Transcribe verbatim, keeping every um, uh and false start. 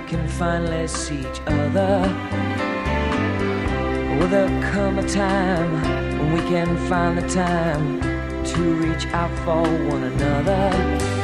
can finally see each other? Will there come a time when we can find the time to reach out for one another?